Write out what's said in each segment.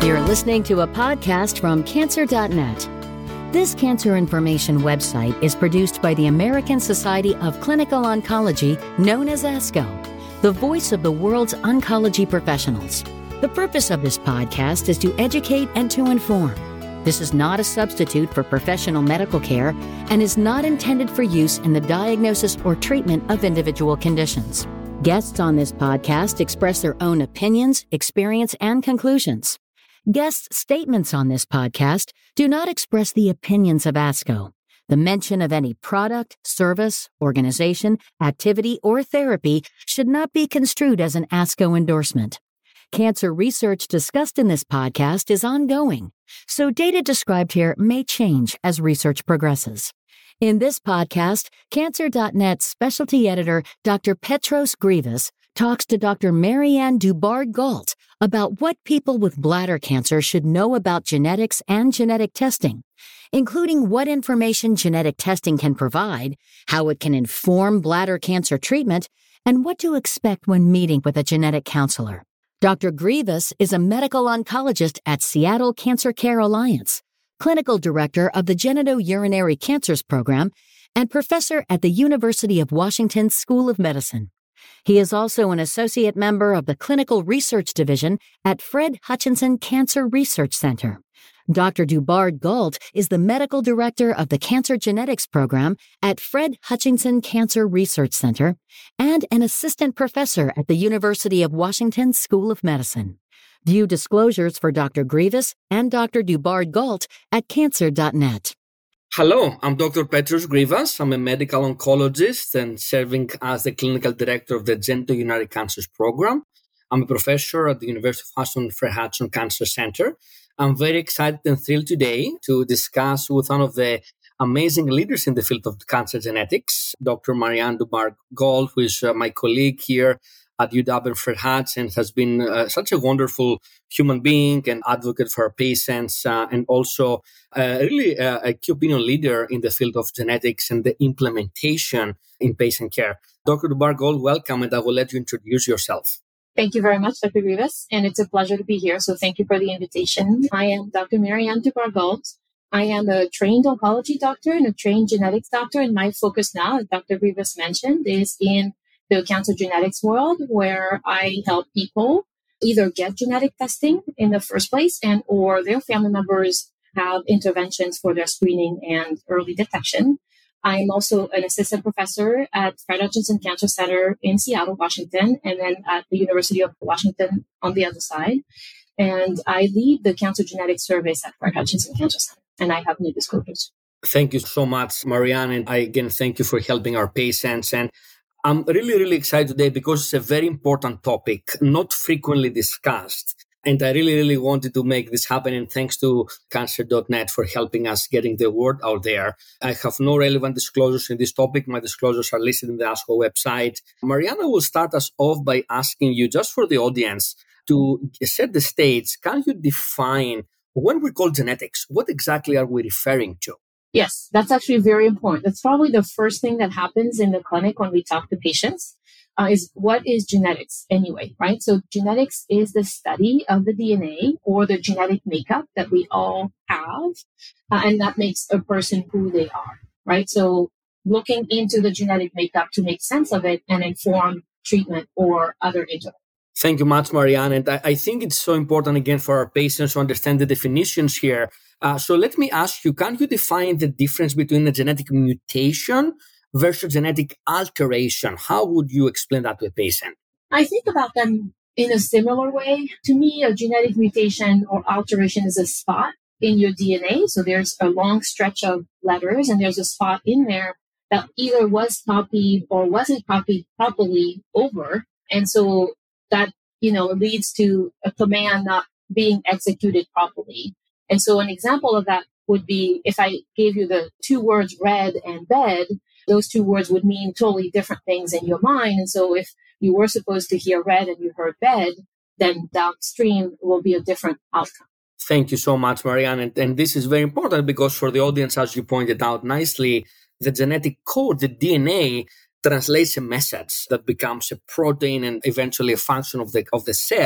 You're listening to a podcast from Cancer.net. This cancer information website is produced by the American Society of Clinical Oncology, known as ASCO, the voice of the world's oncology professionals. The purpose of this podcast is to educate and to inform. This is not a substitute for professional medical care and is not intended for use in the diagnosis or treatment of individual conditions. Guests on this podcast express their own opinions, experience, and conclusions. Guests' statements on this podcast do not express the opinions of ASCO. The mention of any product, service, organization, activity, or therapy should not be construed as an ASCO endorsement. Cancer research discussed in this podcast is ongoing, so data described here may change as research progresses. In this podcast, Cancer.net specialty editor Dr. Petros Grievous talks to Dr. Marianne Dubard-Gault about what people with bladder cancer should know about genetics and genetic testing, including what information genetic testing can provide, how it can inform bladder cancer treatment, and what to expect when meeting with a genetic counselor. Dr. Grievous is a medical oncologist at Seattle Cancer Care Alliance, clinical director of the Genitourinary Cancers Program, and professor at the University of Washington School of Medicine. He is also an associate member of the Clinical Research Division at Fred Hutchinson Cancer Research Center. Dr. Dubard-Gault is the medical director of the Cancer Genetics Program at Fred Hutchinson Cancer Research Center and an assistant professor at the University of Washington School of Medicine. View disclosures for Dr. Grievous and Dr. Dubard-Gault at Cancer.net. Hello, I'm Dr. Petros Grievous. I'm a medical oncologist and serving as the clinical director of the Genitourinary Cancers Program. I'm a professor at the University of Washington Fred Hutchinson Cancer Center. I'm very excited and thrilled today to discuss with one of the amazing leaders in the field of cancer genetics, Dr. Marianne Dubard-Gault, who is my colleague here at UW and Fred Hutchinson, has been such a wonderful human being and advocate for our patients, and also really a key opinion leader in the field of genetics and the implementation in patient care. Dr. Dubard-Gault, welcome, and I will let you introduce yourself. Thank you very much, Dr. Grievous, and it's a pleasure to be here, so thank you for the invitation. I am Dr. Marianne Dubard-Gault. I am a trained oncology doctor and a trained genetics doctor, and my focus now, as Dr. Grievous mentioned, is in the cancer genetics world, where I help people either get genetic testing in the first place and or their family members have interventions for their screening and early detection. I'm also an assistant professor at Fred Hutchinson Cancer Center in Seattle, Washington, and then at the University of Washington on the other side. And I lead the cancer genetics service at Fred Hutchinson Cancer Center, and I have new disclosures. Thank you so much, Marianne, and I again thank you for helping our patients. And I'm really, really excited today because it's a very important topic, not frequently discussed. And I really, really wanted to make this happen. And thanks to Cancer.net for helping us getting the word out there. I have no relevant disclosures in this topic. My disclosures are listed in the ASCO website. Marianne will start us off by asking you, just for the audience, to set the stage. Can you define, when we call genetics, what exactly are we referring to? Yes, that's actually very important. That's probably the first thing that happens in the clinic when we talk to patients. Is what is genetics anyway, right? So genetics is the study of the DNA or the genetic makeup that we all have, and that makes a person who they are, right? So looking into the genetic makeup to make sense of it and inform treatment or other interventions. Thank you much, Marianne. And I think it's so important, again, for our patients to understand the definitions here. So let me ask you, can you define the difference between a genetic mutation versus genetic alteration? How would you explain that to a patient? I think about them in a similar way. To me, a genetic mutation or alteration is a spot in your DNA. So there's a long stretch of letters and there's a spot in there that either was copied or wasn't copied properly over. And so that, leads to a command not being executed properly. And so an example of that would be if I gave you the two words red and bed, those two words would mean totally different things in your mind. And so if you were supposed to hear red and you heard bed, then downstream will be a different outcome. Thank you so much, Marianne. And this is very important because for the audience, as you pointed out nicely, the genetic code, the DNA, translates a message that becomes a protein and eventually a function of the cell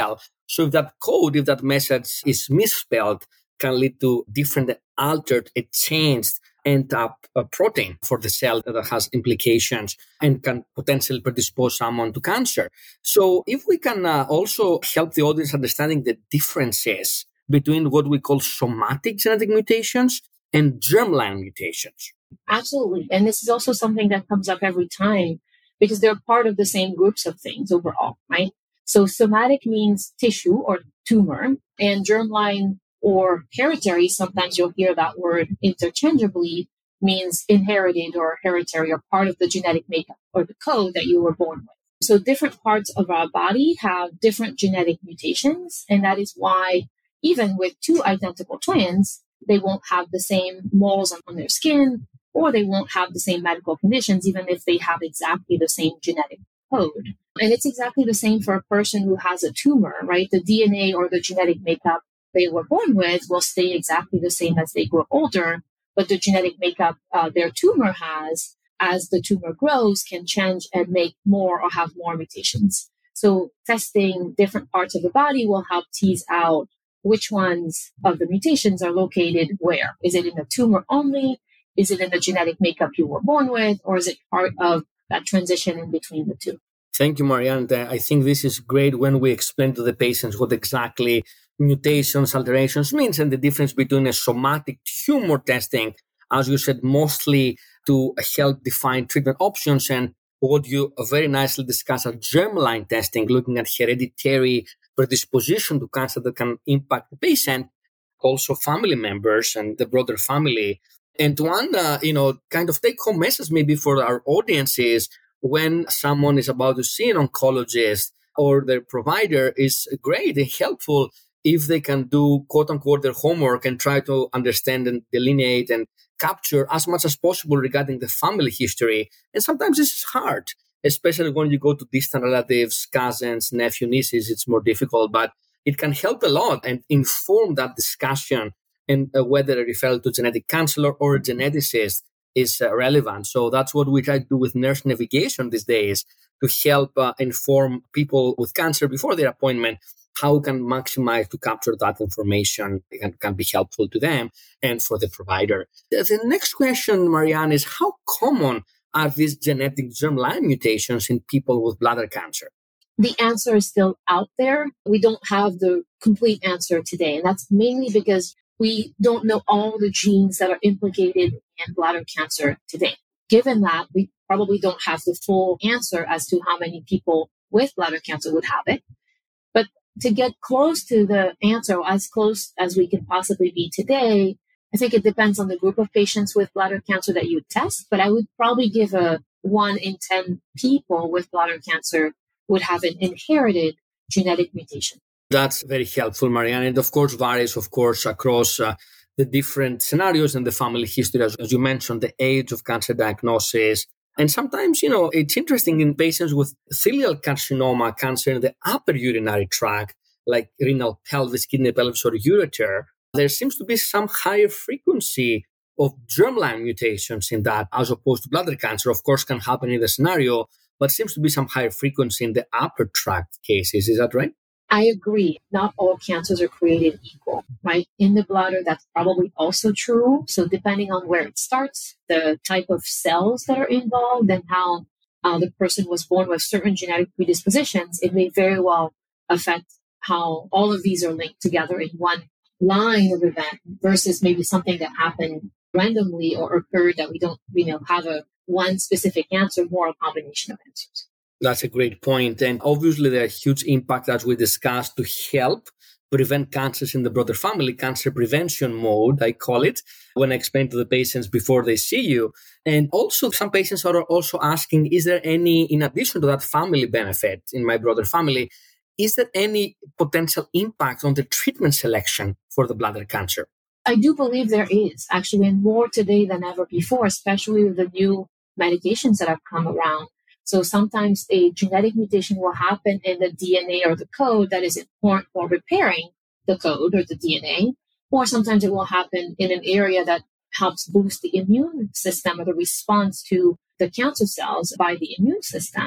So if that code, if that message is misspelled, can lead to different altered, a changed end up a protein for the cell that has implications and can potentially predispose someone to cancer. So if we can also help the audience understanding the differences between what we call somatic genetic mutations and germline mutations. Absolutely. And this is also something that comes up every time because they're part of the same groups of things overall, right? So somatic means tissue or tumor, and germline or hereditary, sometimes you'll hear that word interchangeably, means inherited or hereditary or part of the genetic makeup or the code that you were born with. So different parts of our body have different genetic mutations. And that is why even with two identical twins, they won't have the same moles on their skin, or they won't have the same medical conditions, even if they have exactly the same genetic code. And it's exactly the same for a person who has a tumor, right? The DNA or the genetic makeup they were born with will stay exactly the same as they grow older, but the genetic makeup their tumor has, as the tumor grows, can change and make more or have more mutations. So testing different parts of the body will help tease out which ones of the mutations are located where. Is it in the tumor only? Is it in the genetic makeup you were born with? Or is it part of that transition in between the two? Thank you, Marianne. I think this is great when we explain to the patients what exactly mutations, alterations means and the difference between a somatic tumor testing, as you said, mostly to help define treatment options, and what you very nicely discussed at germline testing, looking at hereditary predisposition to cancer that can impact the patient, also family members and the broader family. And one, kind of take-home message maybe for our audience is when someone is about to see an oncologist or their provider, is great and helpful if they can do, quote unquote, their homework and try to understand and delineate and capture as much as possible regarding the family history. And sometimes this is hard, especially when you go to distant relatives, cousins, nephew, nieces, it's more difficult, but it can help a lot and inform that discussion and whether a referral to genetic counselor or a geneticist is relevant. So that's what we try to do with nurse navigation these days to help inform people with cancer before their appointment how we can maximize to capture that information and can be helpful to them and for the provider. The next question, Marianne, is how common are these genetic germline mutations in people with bladder cancer? The answer is still out there. We don't have the complete answer today. And that's mainly because we don't know all the genes that are implicated in bladder cancer today. Given that, we probably don't have the full answer as to how many people with bladder cancer would have it. But to get close to the answer, as close as we can possibly be today, I think it depends on the group of patients with bladder cancer that you test. But I would probably give a 1 in 10 people with bladder cancer would have an inherited genetic mutation. That's very helpful, Marianne. And of course, varies, across the different scenarios and the family history, as you mentioned, the age of cancer diagnosis. And sometimes, it's interesting in patients with thelial carcinoma, cancer in the upper urinary tract, like renal pelvis, kidney pelvis, or ureter, there seems to be some higher frequency of germline mutations in that, as opposed to bladder cancer. Of course, can happen in the scenario, but seems to be some higher frequency in the upper tract cases. Is that right? I agree. Not all cancers are created equal, right? In the bladder, that's probably also true. So depending on where it starts, the type of cells that are involved, and how the person was born with certain genetic predispositions, it may very well affect how all of these are linked together in one line of event versus maybe something that happened randomly or occurred that we don't, have a one specific answer, more a combination of answers. That's a great point. And obviously, there are huge impact, as we discussed, to help prevent cancers in the broader family, cancer prevention mode, I call it, when I explain to the patients before they see you. And also, some patients are also asking, is there any, in addition to that family benefit in my broader family, is there any potential impact on the treatment selection for the bladder cancer? I do believe there is, actually, and more today than ever before, especially with the new medications that have come around. So sometimes a genetic mutation will happen in the DNA or the code that is important for repairing the code or the DNA, or sometimes it will happen in an area that helps boost the immune system or the response to the cancer cells by the immune system.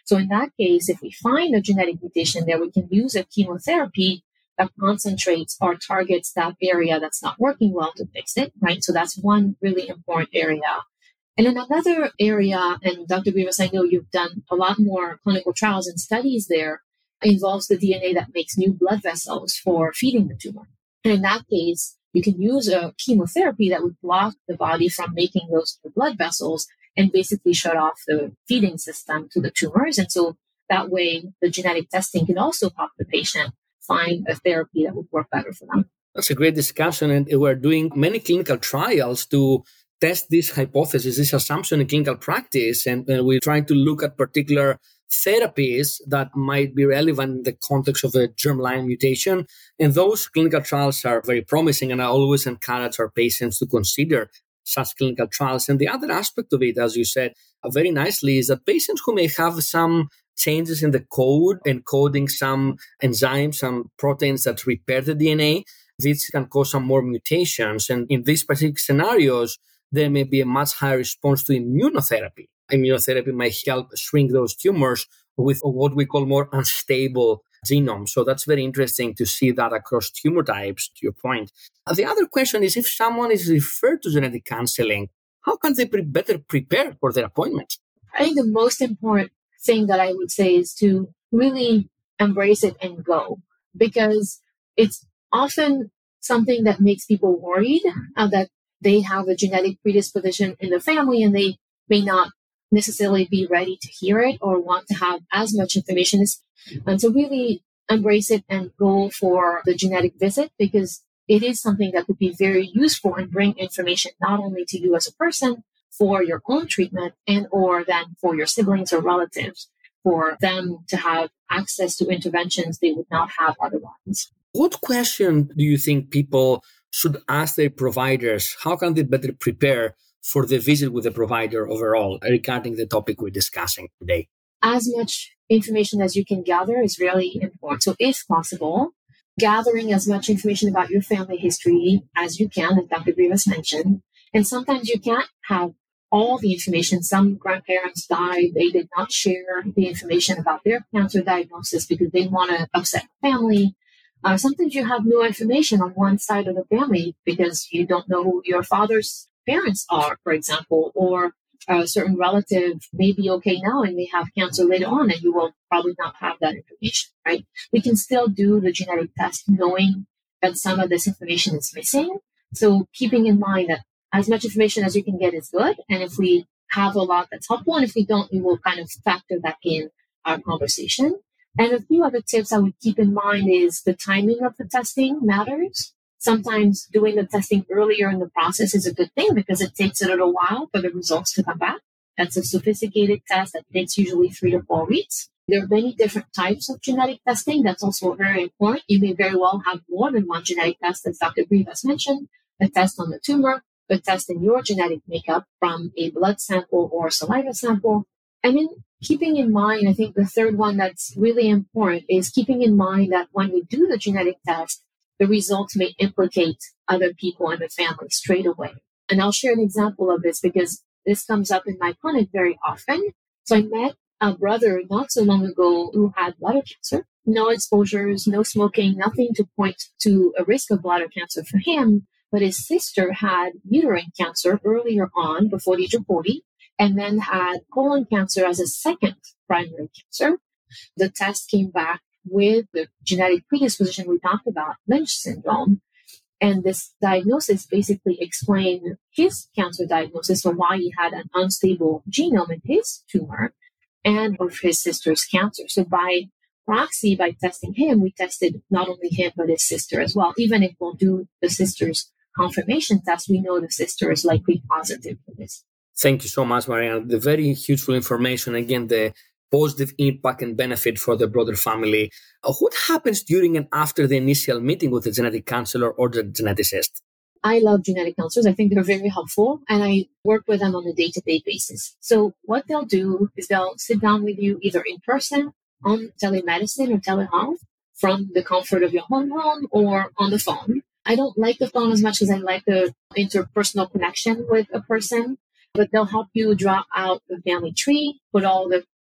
So in that case, if we find a genetic mutation there, we can use a chemotherapy that concentrates or targets that area that's not working well to fix it, right? So that's one really important area. And in another area, and Dr. Grivas, I know you've done a lot more clinical trials and studies there, involves the DNA that makes new blood vessels for feeding the tumor. And in that case, you can use a chemotherapy that would block the body from making those new blood vessels and basically shut off the feeding system to the tumors. And so that way, the genetic testing can also help the patient find a therapy that would work better for them. That's a great discussion. And we're doing many clinical trials to test this hypothesis, this assumption in clinical practice. And we're trying to look at particular therapies that might be relevant in the context of a germline mutation. And those clinical trials are very promising. And I always encourage our patients to consider such clinical trials. And the other aspect of it, as you said very nicely, is that patients who may have some changes in the code, encoding some enzymes, some proteins that repair the DNA, this can cause some more mutations. And in these specific scenarios, there may be a much higher response to immunotherapy. Immunotherapy might help shrink those tumors with what we call more unstable genomes. So that's very interesting to see that across tumor types, to your point. The other question is, if someone is referred to genetic counseling, how can they better prepare for their appointment? I think the most important thing that I would say is to really embrace it and go, because it's often something that makes people worried that they have a genetic predisposition in the family and they may not necessarily be ready to hear it or want to have as much information as, and so really embrace it and go for the genetic visit, because it is something that could be very useful and bring information not only to you as a person for your own treatment and or then for your siblings or relatives, for them to have access to interventions they would not have otherwise. What question do you think people should ask their providers? How can they better prepare for the visit with the provider overall regarding the topic we're discussing today? As much information as you can gather is really important. So if possible, gathering as much information about your family history as you can, as Dr. Grivas mentioned. And sometimes you can't have all the information. Some grandparents died. They did not share the information about their cancer diagnosis because they want to upset the family. Sometimes you have no information on one side of the family because you don't know who your father's parents are, for example, or a certain relative may be okay now and may have cancer later on, and you will probably not have that information, right? We can still do the genetic test knowing that some of this information is missing. So keeping in mind that as much information as you can get is good. And if we have a lot that's helpful, and if we don't, we will kind of factor that in our conversation. And a few other tips I would keep in mind is the timing of the testing matters. Sometimes doing the testing earlier in the process is a good thing because it takes a little while for the results to come back. That's a sophisticated test that takes usually 3 to 4 weeks. There are many different types of genetic testing. That's also very important. You may very well have more than one genetic test, as Dr. Grivas mentioned, a test on the tumor, a test in your genetic makeup from a blood sample or saliva sample. And then keeping in mind, I think the third one that's really important is keeping in mind that when we do the genetic test, the results may implicate other people in the family straight away. And I'll share an example of this because this comes up in my clinic very often. So I met a brother not so long ago who had bladder cancer. No exposures, no smoking, nothing to point to a risk of bladder cancer for him. But his sister had uterine cancer earlier on, before the age of 40, and then had colon cancer as a second primary cancer. The test came back with the genetic predisposition we talked about, Lynch syndrome. And this diagnosis basically explained his cancer diagnosis and why he had an unstable genome in his tumor and of his sister's cancer. So by proxy, by testing him, we tested not only him, but his sister as well. Even if we'll do the sister's confirmation test, we know the sister is likely positive for this. Thank you so much, Marianne. The very useful information. Again, the positive impact and benefit for the broader family. What happens during and after the initial meeting with the genetic counselor or the geneticist? I love genetic counselors. I think they're very helpful, and I work with them on a day-to-day basis. So what they'll do is they'll sit down with you either in person, on telemedicine or telehealth, from the comfort of your home or on the phone. I don't like the phone as much as I like the interpersonal connection with a person, but they'll help you draw out the family tree, put all the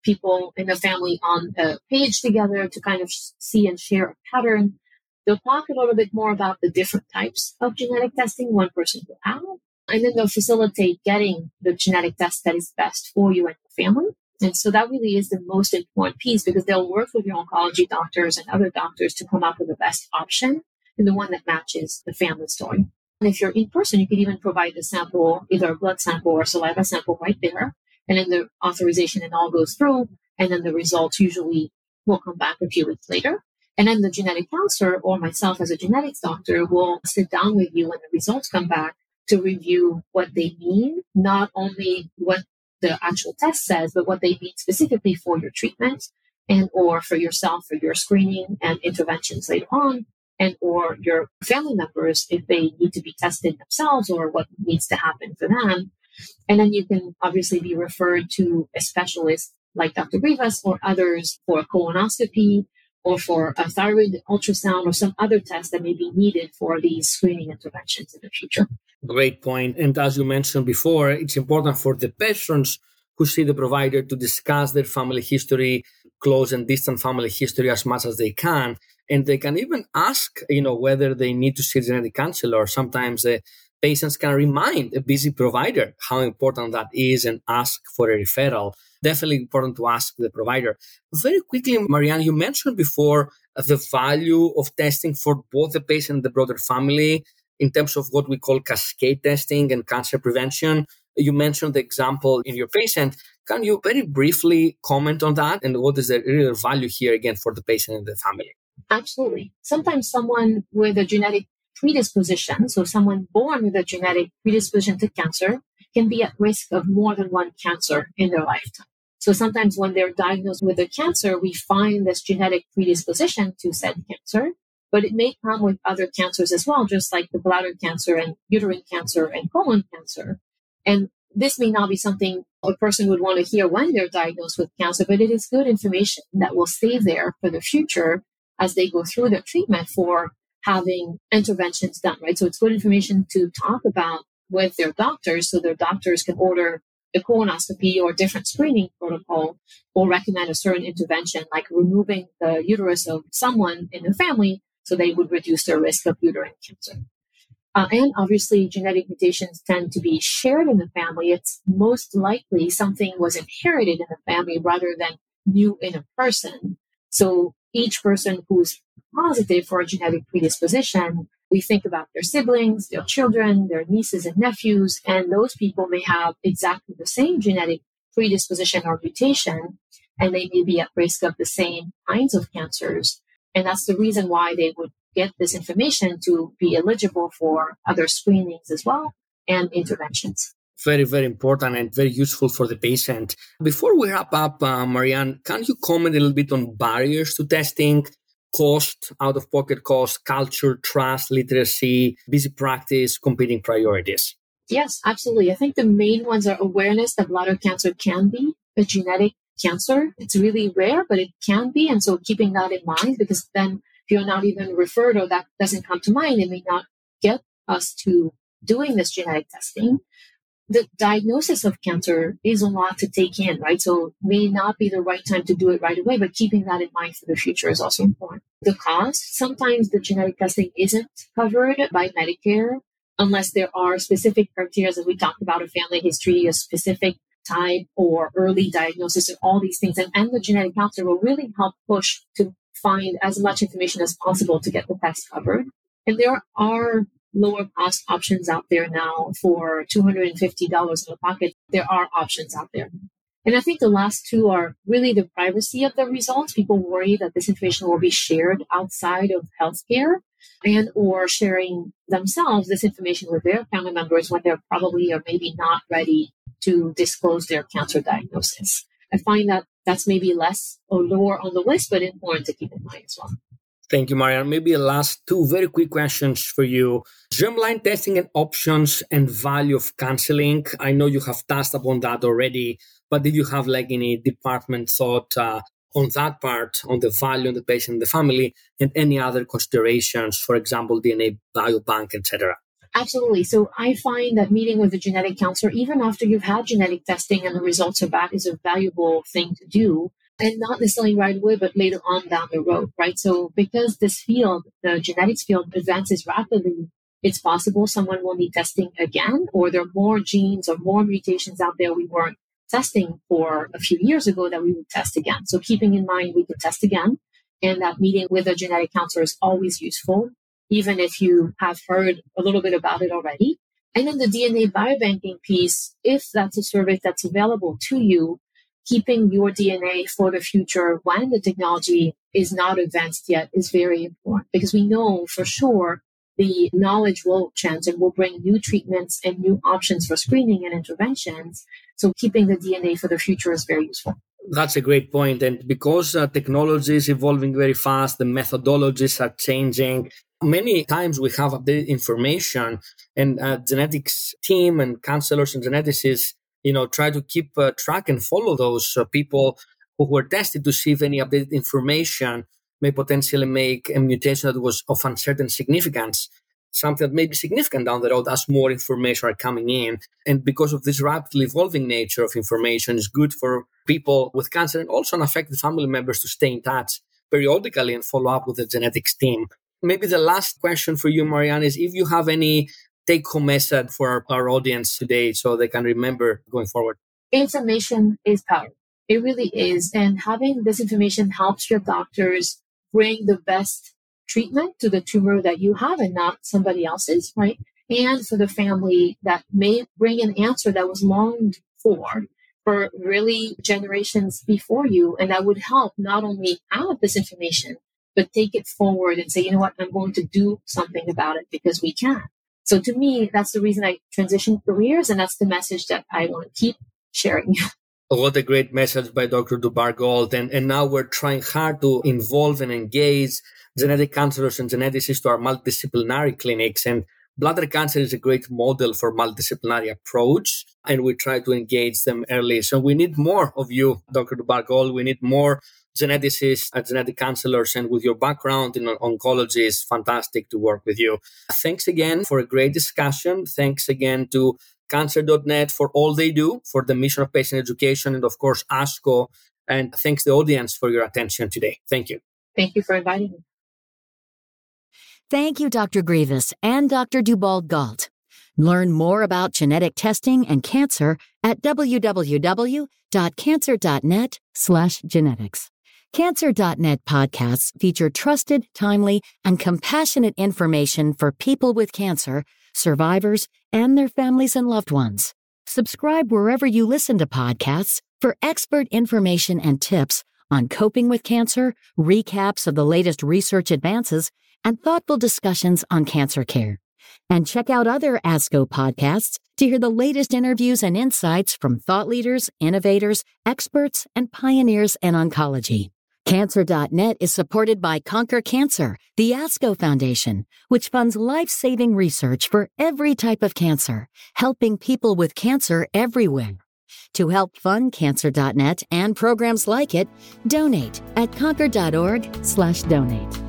people in the family on a page together to kind of see and share a pattern. They'll talk a little bit more about the different types of genetic testing one person will have. And then they'll facilitate getting the genetic test that is best for you and your family. And so that really is the most important piece, because they'll work with your oncology doctors and other doctors to come up with the best option and the one that matches the family story. And if you're in person, you could even provide the sample, either a blood sample or saliva sample right there. And then the authorization and all goes through. And then the results usually will come back a few weeks later. And then the genetic counselor or myself as a genetics doctor will sit down with you when the results come back to review what they mean, not only what the actual test says, but what they mean specifically for your treatment and or for yourself, for your screening and interventions later on, and or your family members if they need to be tested themselves or what needs to happen for them. And then you can obviously be referred to a specialist like Dr. Rivas or others for a colonoscopy or for a thyroid ultrasound or some other test that may be needed for these screening interventions in the future. Great point. And as you mentioned before, it's important for the patients who see the provider to discuss their family history, close and distant family history as much as they can. And they can even ask, whether they need to see a genetic counselor. Sometimes patients can remind a busy provider how important that is and ask for a referral. Definitely important to ask the provider. Very quickly, Marianne, you mentioned before the value of testing for both the patient and the broader family in terms of what we call cascade testing and cancer prevention. You mentioned the example in your patient. Can you very briefly comment on that and what is the real value here again for the patient and the family? Absolutely. Sometimes someone with a genetic predisposition, so someone born with a genetic predisposition to cancer, can be at risk of more than one cancer in their lifetime. So sometimes when they're diagnosed with a cancer, we find this genetic predisposition to said cancer, but it may come with other cancers as well, just like the bladder cancer and uterine cancer and colon cancer. And this may not be something a person would want to hear when they're diagnosed with cancer, but it is good information that will stay there for the future as they go through their treatment for having interventions done, right? So it's good information to talk about with their doctors so their doctors can order a colonoscopy or different screening protocol or recommend a certain intervention like removing the uterus of someone in the family so they would reduce their risk of uterine cancer. And obviously, genetic mutations tend to be shared in the family. It's most likely something was inherited in the family rather than new in a person. So each person who's positive for a genetic predisposition, we think about their siblings, their children, their nieces and nephews, and those people may have exactly the same genetic predisposition or mutation, and they may be at risk of the same kinds of cancers. And that's the reason why they would get this information to be eligible for other screenings as well and interventions. Very, very important and very useful for the patient. Before we wrap up, Marianne, can you comment a little bit on barriers to testing, cost, out-of-pocket cost, culture, trust, literacy, busy practice, competing priorities? Yes, absolutely. I think the main ones are awareness that bladder cancer can be a genetic cancer. It's really rare, but it can be. And so keeping that in mind, because then if you're not even referred or that doesn't come to mind, it may not get us to doing this genetic testing. The diagnosis of cancer is a lot to take in, right? So it may not be the right time to do it right away, but keeping that in mind for the future is also important. The cost, sometimes the genetic testing isn't covered by Medicare unless there are specific criteria that we talked about, a family history, a specific type or early diagnosis and all these things. And the genetic counselor will really help push to find as much information as possible to get the test covered. And there are lower cost options out there now for $250 in the pocket. There are options out there. And I think the last two are really the privacy of the results. People worry that this information will be shared outside of healthcare and or sharing themselves this information with their family members when they're probably or maybe not ready to disclose their cancer diagnosis. I find that that's maybe less or lower on the list, but important to keep in mind as well. Thank you, Marianne. Maybe a last two very quick questions for you. Germline testing and options and value of counseling. I know you have touched upon that already, but did you have any department thought on that part, on the value of the patient and the family, and any other considerations, for example, DNA biobank, etc.? Absolutely. So I find that meeting with a genetic counselor, even after you've had genetic testing and the results are back, is a valuable thing to do. And not necessarily right away, but later on down the road, right? So because this field, the genetics field, advances rapidly, it's possible someone will need testing again, or there are more genes or more mutations out there we weren't testing for a few years ago that we would test again. So keeping in mind we can test again, and that meeting with a genetic counselor is always useful, even if you have heard a little bit about it already. And then the DNA biobanking piece, if that's a service that's available to you, keeping your DNA for the future when the technology is not advanced yet is very important, because we know for sure the knowledge will change and will bring new treatments and new options for screening and interventions. So keeping the DNA for the future is very useful. That's a great point. And because technology is evolving very fast, the methodologies are changing. Many times we have updated information, and genetics team and counselors and geneticists, try to keep track and follow those people who were tested to see if any updated information may potentially make a mutation that was of uncertain significance, something that may be significant down the road as more information are coming in. And because of this rapidly evolving nature of information, it's good for people with cancer and also unaffected family members to stay in touch periodically and follow up with the genetics team. Maybe the last question for you, Marianne, is if you have any take-home message for our audience today so they can remember going forward. Information is power. It really is. And having this information helps your doctors bring the best treatment to the tumor that you have and not somebody else's, right? And for the family that may bring an answer that was longed for really generations before you. And that would help not only have this information, but take it forward and say, you know what, I'm going to do something about it because we can. So to me, that's the reason I transitioned careers, and that's the message that I want to keep sharing. What a great message by Dr. Dubar-Gold. And now we're trying hard to involve and engage genetic counselors and geneticists to our multidisciplinary clinics. And bladder cancer is a great model for multidisciplinary approach, and we try to engage them early. So we need more of you, Dr. Dubar-Gold. We need more geneticists and genetic counselors, and with your background in oncology, it's fantastic to work with you. Thanks again for a great discussion. Thanks again to Cancer.net for all they do for the mission of patient education, and of course, ASCO. And thanks to the audience for your attention today. Thank you. Thank you for inviting me. Thank you, Dr. Grivas and Dr. Dubar-Gold. Learn more about genetic testing and cancer at www.cancer.net/genetics. Cancer.net podcasts feature trusted, timely, and compassionate information for people with cancer, survivors, and their families and loved ones. Subscribe wherever you listen to podcasts for expert information and tips on coping with cancer, recaps of the latest research advances, and thoughtful discussions on cancer care. And check out other ASCO podcasts to hear the latest interviews and insights from thought leaders, innovators, experts, and pioneers in oncology. Cancer.net is supported by Conquer Cancer, the ASCO Foundation, which funds life-saving research for every type of cancer, helping people with cancer everywhere. To help fund Cancer.net and programs like it, donate at conquer.org/donate.